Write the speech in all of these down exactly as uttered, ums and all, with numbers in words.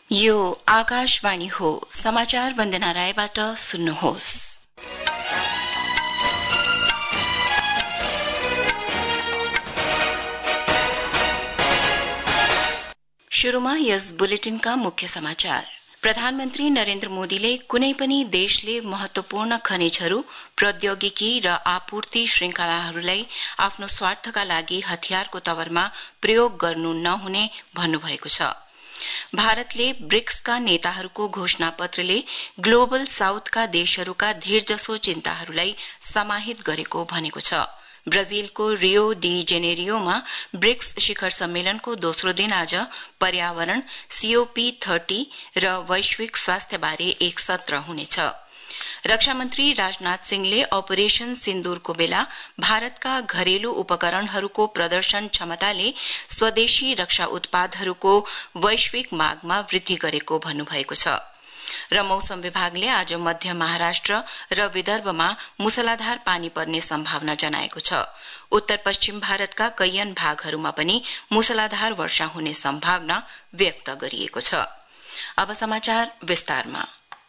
यो आकाशवाणी हो। समाचार वन्दना रायबाट सुन्नुहोस्। शुरूमा यस बुलेटिनका मुख्य समाचार। प्रधानमन्त्री नरेन्द्र मोदीले कुनै पनि देशले महत्वपूर्ण खनिजहरू, प्रौद्योगिकी र आपूर्ति श्रृंखलाहरूलाई आफ्नो स्वार्थका लागि हतियारको तवरमा प्रयोग गर्नु नहुने भन्नुभएको छ। भारतले ब्रिक्सका नेताहरूको घोषणापत्रले ग्लोबल साउथका देशहरूका धेरजसो चिन्ताहरूलाई समाहित गरेको भनेको छ। ब्राजिलको रियो डी जेनेरियोमा ब्रिक्स शिखर सम्मेलनको दोस्रो दिन आज पर्यावरण, सीओपी तीस र वैश्विक स्वास्थ्यबारे एक सत्र हुनेछ। रक्षा मन्त्री राजनाथ सिंहले अपरेशन सिन्दूरको बेला भारतका घरेलु उपकरणहरूको प्रदर्शन क्षमताले स्वदेशी रक्षा उत्पादहरूको वैश्विक मागमा वृद्धि गरेको भन्नुभएको छ। र मौसम विभागले आज मध्य महाराष्ट्र र विदर्भमा मुसलाधार पानी पर्ने सम्भावना जनाएको छ। उत्तर पश्चिम भारतका कैयन भागहरूमा पनि मुसलाधार वर्षा हुने सम्भावना व्यक्त गरिएको छ। अब समाचार विस्तारमा।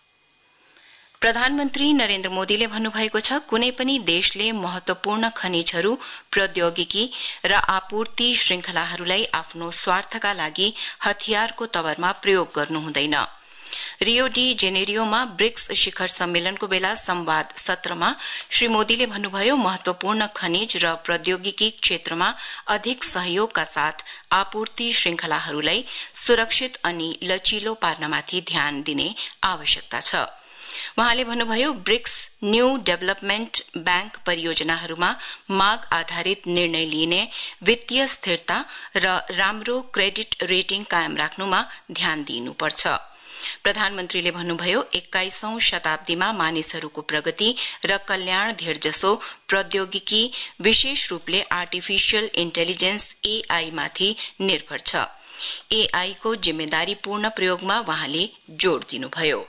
प्रधानमन्त्री नरेन्द्र मोदीले भन्नुभएको छ, कुनै पनि देशले महत्वपूर्ण खनिजहरू, प्रौद्योगिकी र आपूर्ति श्रृंखलाहरूलाई आफ्नो स्वार्थका लागि हतियारको तवरमा प्रयोग गर्नु हुँदैन। रियो डी जेनेरियोमा ब्रिक्स शिखर सम्मेलनको बेला संवाद सत्रमा श्री मोदीले भन्नुभयो, महत्वपूर्ण खनिज र प्रौद्योगिकी क्षेत्रमा अधिक सहयोगका साथ आपूर्ति श्रृंखलाहरूलाई सुरक्षित अनि लचिलो पार्नमाथि ध्यान दिने आवश्यकता छ। वहाँले भन्नुभयो, ब्रिक्स न्यू डेभलपमेन्ट बैंक परियोजनाहरूमा माग आधारित निर्णय लिने, वित्तीय स्थिरता र राम्रो क्रेडिट रेटिङ कायम राख्नुमा ध्यान दिइनुपर्छ। प्रधानमन्त्रीले भन्नुभयो, एक्काइसौं शताब्दीमा मानिसहरूको प्रगति र कल्याण धेरजसो प्रौद्योगिकी विशेष रूपले आर्टिफिशियल इन्टेलिजेन्स एआई माथि निर्भर छ। एआई को जिम्मेदारीपूर्ण प्रयोगमा वहाँले जोड़ दिनुभयो।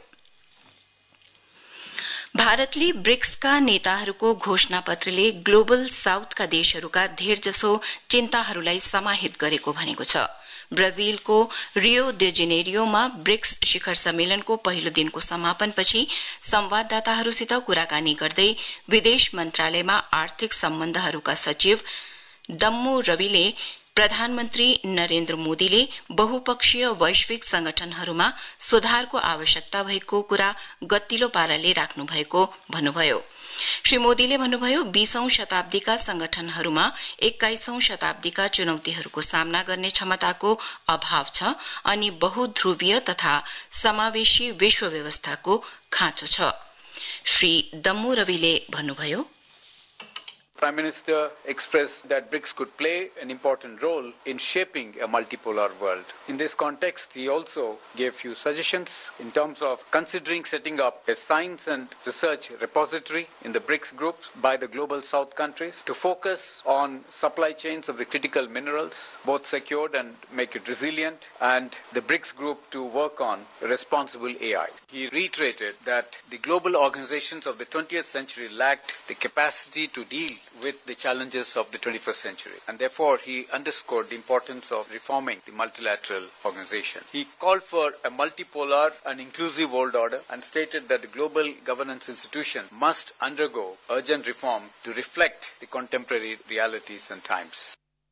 भारतले ब्रिक्सका नेताहरूको घोषणापत्रले ग्लोबल साउथका देशहरूका धेरजसो चिन्ताहरूलाई समाहित गरेको भनेको छ। ब्राजिलको रियो डी जेनेरियोमा ब्रिक्स शिखर सम्मेलनको पहिलो दिनको समापनपछि संवाददाताहरूसित कुराकानी गर्दै विदेश मन्त्रालयमा आर्थिक सम्बन्धहरूका सचिव दम्मु रविले प्रधानमन्त्री नरेन्द्र मोदीले बहुपक्षीय वैश्विक संगठनहरूमा सुधारको आवश्यकता भएको कुरा गतिलो पाराले राख्नु भएको भन्नुभयो। श्री मोदीले भन्नुभयो, बीसौं शताब्दीका संगठनहरूमा एक्काइसौं शताब्दीका चुनौतीहरूको सामना गर्ने क्षमताको अभाव छ अनि बहुध्रुवीय तथा समावेशी विश्व व्यवस्थाको खाँचो छ। श्री दम्मु रविले भन्नुभयो, Prime Minister expressed that BRICS could play an important role in shaping a multipolar world. In this context, he also gave few suggestions in terms of considering setting up a science and research repository in the BRICS group by the Global South countries to focus on supply chains of the critical minerals, both secured and make it resilient, and the BRICS group to work on responsible A I. He reiterated that the global organizations of the twentieth century lacked the capacity to deal with the challenges of the twenty-first century, and therefore he underscored the importance of reforming the multilateral organization. He called for a multipolar and inclusive world order and stated that the global governance institution must undergo urgent reform to reflect the contemporary realities and times.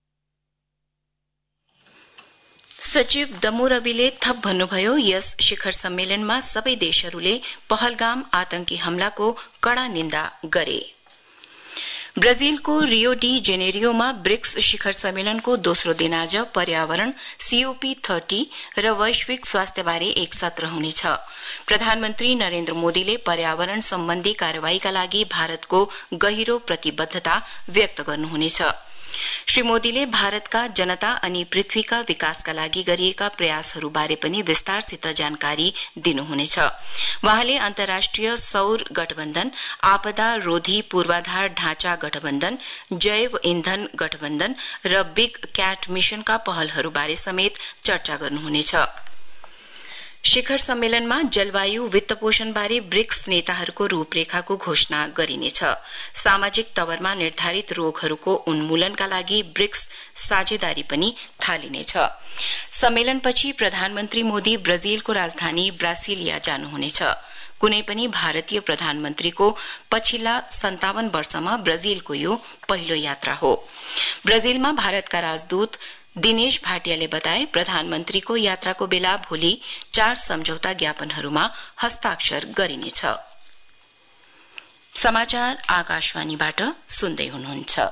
सचिव दम्मु रविले थप भन्नुभयो, यस शिखर सम्मेलनमा सबै देशहरूले पहलगाम आतंकी हमलाको कड़ा निन्दा गरे। ब्राजिलको रियो डी जेनेरियोमा ब्रिक्स शिखर सम्मेलनको दोस्रो दिन आज पर्यावरण, सीओपी तीस र वैश्विक स्वास्थ्यबारे एक सत्र हुनेछ। प्रधानमन्त्री नरेन्द्र मोदीले पर्यावरण सम्बन्धी कार्यवाहीका लागि भारतको गहिरो प्रतिबद्धता व्यक्त गर्नुहुनेछ। श्री मोदीले भारतका जनता अनि पृथ्वीका विकासका लागि गरिएका प्रयासहरूबारे पनि विस्तारसित जानकारी दिनुहुनेछ। वहाँले अन्तर्राष्ट्रिय सौर गठबन्धन, आपदा रोधी पूर्वाधार ढाँचा गठबन्धन, जैव इन्धन गठबन्धन र बिग क्याट मिशनका पहलहरूबारे समेत चर्चा गर्नुहुनेछ। शिखर सम्मेलनमा जलवायु वित्तपोषणबारे ब्रिक्स नेताहरूको रूपरेखाको घोषणा गरिनेछ। सामाजिक तवरमा निर्धारित रोगहरूको उन्मूलनका लागि ब्रिक्स साझेदारी पनि थालिनेछ। सम्मेलनपछि प्रधानमन्त्री मोदी ब्राजिलको राजधानी ब्रासिलिया जानुहुनेछ। कुनै पनि भारतीय प्रधानमन्त्रीको पछिल्ला सन्तावन वर्षमा ब्राजिलको यो पहिलो यात्रा हो। ब्राजिलमा भारतका राजदूत दिनेश भाटियाले बताए प्रधानमन्त्रीको यात्राको बेला भोलि चार सम्झौता ज्ञापनहरूमा हस्ताक्षर गरिनेछ। समाचार आकाशवाणीबाट सुन्दै हुनुहुन्छ।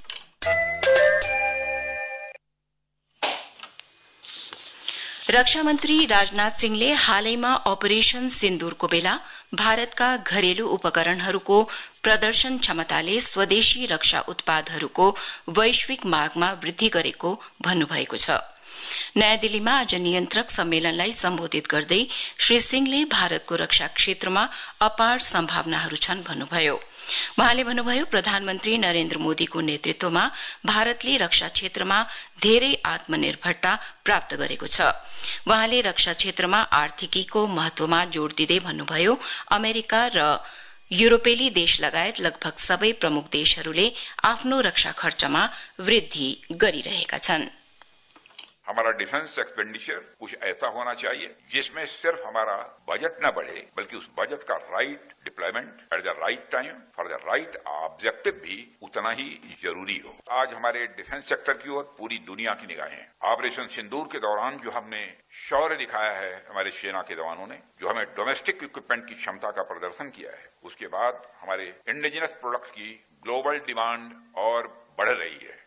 रक्षा मन्त्री राजनाथ सिंहले हालैमा अपरेशन सिन्दूरको बेला भारतका घरेलु उपकरणहरूको प्रदर्शन क्षमताले स्वदेशी रक्षा उत्पादहरूको वैश्विक मागमा वृद्धि गरेको भन्नुभएको छ। नयाँ दिल्लीमा आज नियन्त्रक सम्मेलनलाई सम्बोधित गर्दै श्री सिंहले भारतको रक्षा क्षेत्रमा अपार सम्भावनाहरू छन् भन्नुभयो। वहाँले भन्नुभयो प्रधानमन्त्री नरेन्द्र मोदीको नेतृत्वमा भारतले रक्षा क्षेत्रमा धेरै आत्मनिर्भरता प्राप्त गरेको छ। वहाँले रक्षा क्षेत्रमा आर्थिकीको महत्वमा जोड़ दिँदै भन्नुभयो अमेरिका र यूरोपेली देश लगायत लगभग सबै प्रमुख देशहरूले आफ्नो रक्षा खर्चमा वृद्धि गरिरहेका छन्। हमारा डिफेंस एक्सपेंडिचर कुछ ऐसा होना चाहिए जिसमें सिर्फ हमारा बजट न बढ़े बल्कि उस बजट का right deployment at the right time for the right objective भी उतना ही जरूरी हो। आज हमारे डिफेंस सेक्टर की ओर पूरी दुनिया की निगाहें। ऑपरेशन सिंदूर के दौरान जो हमने शौर्य दिखाया है हमारे सेना के जवानों ने, जो हमें डोमेस्टिक इक्विपमेंट की क्षमता का प्रदर्शन किया है, उसके बाद हमारे इंडिजिनस प्रोडक्ट की ग्लोबल डिमांड और बढ़ रही है।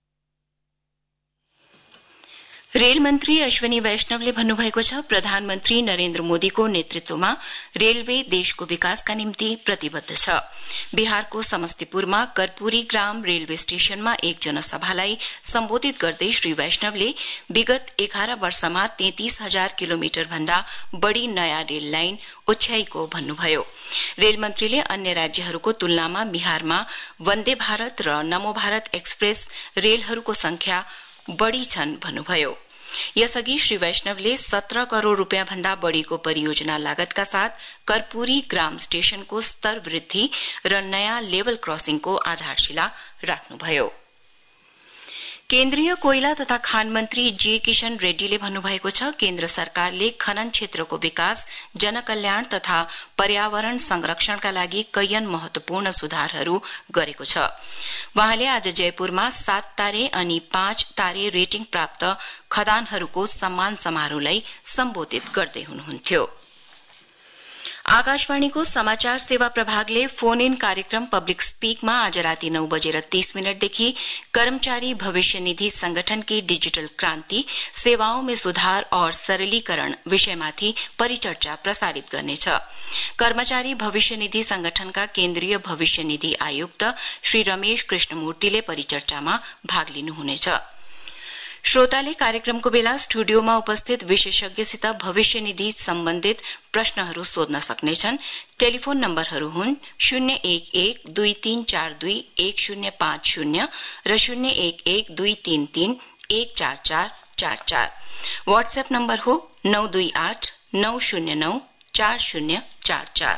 रेल मन्त्री अश्विनी वैष्णवले भन्नुभएको छ प्रधानमन्त्री नरेन्द्र मोदीको नेतृत्वमा रेलवे देशको विकासका निम्ति प्रतिबद्ध छ। बिहारको समस्तीपुरमा कर्पूरी ग्राम रेलवे स्टेशनमा एक जनसभालाई सम्बोधित गर्दै श्री वैष्णवले विगत एघार वर्षमा तैंतीस हजार किलोमिटर भन्दा बढ़ी नयाँ रेल लाइन ओछ्याइएको भन्नुभयो। रेल मन्त्रीले अन्य राज्यहरूको तुलनामा बिहारमा वन्दे भारत र नमो भारत एक्सप्रेस रेलहरूको संख्या बढ़ी छन् भन्नुभयो। यसअघि श्री वैष्णवले सत्रह करोड़ रूपियाँ भन्दा बढ़ीको परियोजना लागतका साथ कर्पूरी ग्राम स्टेशनको स्तर वृद्धि र नयाँ लेभल क्रसिङको आधारशिला राख्नुभयो। केन्द्रीय कोइला तथा खान मन्त्री जे किशन रेड्डीले भन्नुभएको छ केन्द्र सरकारले खनन क्षेत्रको विकास, जनकल्याण तथा पर्यावरण संरक्षणका लागि कैयन महत्वपूर्ण सुधारहरू गरेको छ। वहाँले आज जयपुरमा सात तारे अनि पाँच तारे रेटिङ प्राप्त खदानहरूको सम्मान समारोहलाई सम्बोधित गर्दै हुनुहुन्थ्यो। आकाशवाणीको समाचार सेवा प्रभागले फोन इन कार्यक्रम पब्लिक स्पीकमा आज राति नौ बजेर तीस मिनटदेखि कर्मचारी भविष्य निधि संगठन की डिजिटल क्रांति, सेवाओं में सुधार और सरलीकरण विषयमाथि परिचर्चा प्रसारित गर्नेछ। कर्मचारी भविष्य निधि संगठनका केन्द्रीय भविष्य निधि आयुक्त श्री रमेश कृष्णमूर्तिले परिचर्चामा भाग लिनुहुनेछ। श्रोताले कार्यक्रमको बेला स्टुडियोमा उपस्थित विशेषज्ञसित भविष्य निधि सम्बन्धित प्रश्नहरू सोध्न सक्नेछन्। टेलिफोन नम्बरहरू हुन् शून्य एक एक दुई तीन चार दुई एक शून्य पाँच शून्य र शून्य एक एक दुई तीन तीन एक चार चार चार चार। व्हाट्सएप नम्बर हो नौ दुई आठ नौ शून्य नौ चार शून्य चार चार।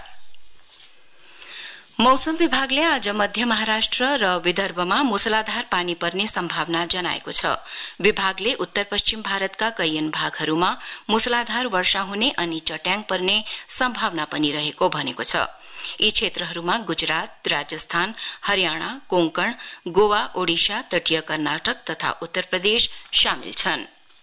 मौसम विभागले आज मध्य महाराष्ट्र र विदर्भमा मूसलाधार पानी पर्ने सम्भावना जनाएको छ। विभागले उत्तर पश्चिम भारतका कैयन भागहरूमा मूसलाधार वर्षा हुने अनि चट्याङ पर्ने सम्भावना पनि रहेको भनेको छ। यी क्षेत्रहरूमा गुजरात, राजस्थान, हरियाणा, कोंकण, गोवा, ओडिशा, तटीय कर्नाटक तथा उत्तर प्रदेश शामिल छन्।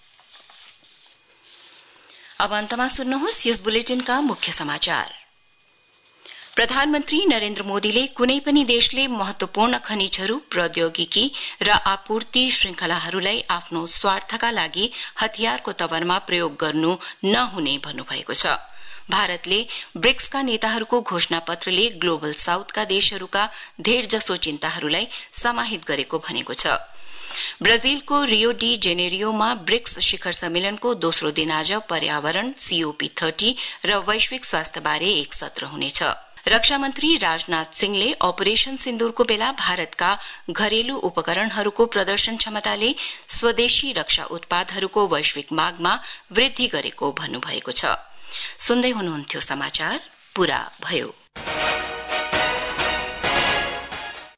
अब अन्तमा सुन्नुहोस् यस बुलेटिनका मुख्य समाचार। प्रधानमन्त्री नरेन्द्र मोदीले कुनै पनि देशले महत्वपूर्ण खनिजहरू, प्रौद्योगिकी र आपूर्ति श्रृंखलाहरूलाई आफ्नो स्वार्थका लागि हतियारको तवरमा प्रयोग गर्नु नहुने भन्नुभएको छ। भारतले ब्रिक्सका नेताहरूको घोषणा पत्रले ग्लोबल साउथका देशहरूका धेर जसो चिन्ताहरूलाई समाहित गरेको भनेको छ। ब्राजिलको रियो डी जेनेरियोमा ब्रिक्स शिखर सम्मेलनको दोस्रो दिन आज पर्यावरण, सीओपी तीस र वैश्विक स्वास्थ्यबारे एक सत्र हुनेछ। रक्षा मन्त्री राजनाथ सिंहले अपरेशन सिन्दूरको बेला भारतका घरेलु उपकरणहरूको प्रदर्शन क्षमताले स्वदेशी रक्षा उत्पादहरूको वैश्विक मागमा वृद्धि गरेको भन्नुभएको छ। सुन्दै हुनुहुन्थ्यो समाचार पूरा भयो।